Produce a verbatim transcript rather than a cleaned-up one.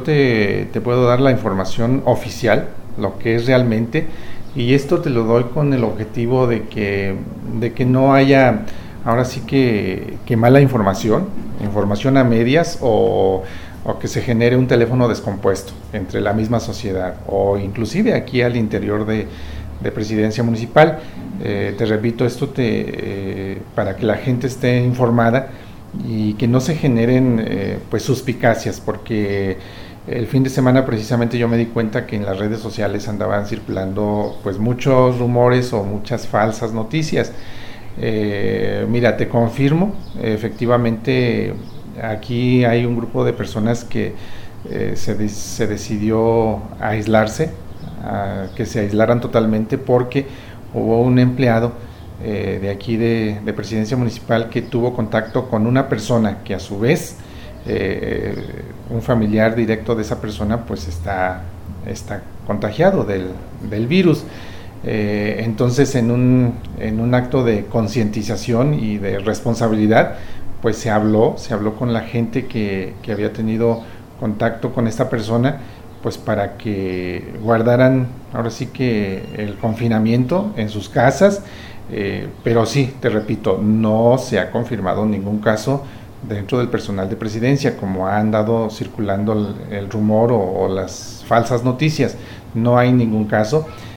te, te puedo dar la información oficial, lo que es realmente, y esto te lo doy con el objetivo de que, de que no haya, ahora sí que, que mala información, información a medias o, o que se genere un teléfono descompuesto entre la misma sociedad o inclusive aquí al interior de, de Presidencia Municipal. Eh, te repito, esto te, eh, para que la gente esté informada y que no se generen eh, pues suspicacias, porque el fin de semana precisamente yo me di cuenta que en las redes sociales andaban circulando pues muchos rumores o muchas falsas noticias. Eh, mira, te confirmo, efectivamente aquí hay un grupo de personas que eh, se, de, se decidió aislarse, a, que se aislaran totalmente porque hubo un empleado eh, de aquí de, de Presidencia Municipal que tuvo contacto con una persona que a su vez eh, un familiar directo de esa persona pues está, está contagiado del, del virus. Eh, entonces en un, en un acto de concientización y de responsabilidad pues se habló, se habló con la gente que, que había tenido contacto con esta persona, pues para que guardaran ahora sí que el confinamiento en sus casas, eh, pero sí, te repito, no se ha confirmado ningún caso dentro del personal de Presidencia, como ha andado circulando el, el rumor o, o las falsas noticias. No hay ningún caso.